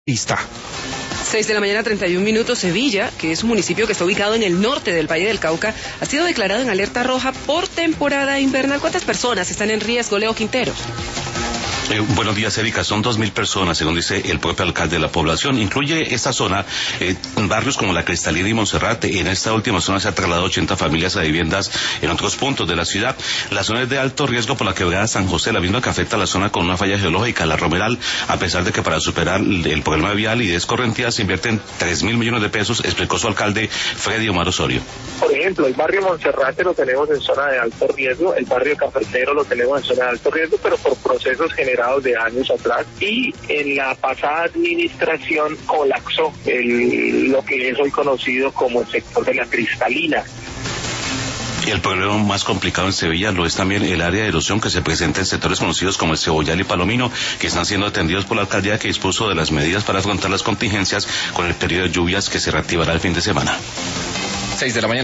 Lista. 6 de la mañana, 31 minutos. Sevilla, que es un municipio que está ubicado en el norte del Valle del Cauca, ha sido declarado en alerta roja por temporada invernal. ¿Cuántas personas están en riesgo, Leo Quintero? Buenos días, Erika. Son 2.000 personas, según dice el propio alcalde de la población. Incluye esta zona barrios como La Cristalina y Monserrate. En esta última zona se ha trasladado 80 familias a viviendas en otros puntos de la ciudad. La zona es de alto riesgo por la quebrada San José, la misma que afecta a la zona con una falla geológica, la Romeral, a pesar de que para superar el problema vial y descorrentía se invierten 3.000 millones de pesos, explicó su alcalde Freddy Omar Osorio. Por ejemplo, el barrio Monserrate lo tenemos en zona de alto riesgo, el barrio Cafetero lo tenemos en zona de alto riesgo, pero por procesos generados de años atrás, y en la pasada administración colapsó lo que es hoy conocido como el sector de La Cristalina. Y el problema más complicado en Sevilla lo es también el área de erosión que se presenta en sectores conocidos como el Cebollal y Palomino, que están siendo atendidos por la alcaldía, que dispuso de las medidas para afrontar las contingencias con el periodo de lluvias que se reactivará el fin de semana. 6 de la mañana.